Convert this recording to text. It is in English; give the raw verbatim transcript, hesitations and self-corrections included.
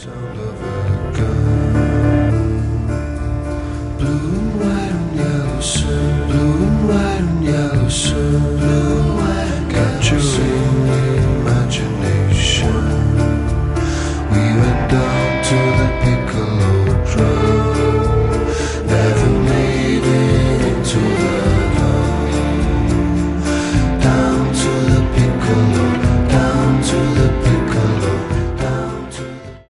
sound of a gun. Blue and white and yellow sun, blue and white and yellow sun.